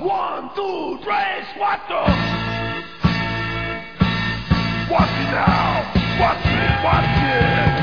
1, 2, 3, 4. Watch it now, watch it, watch it.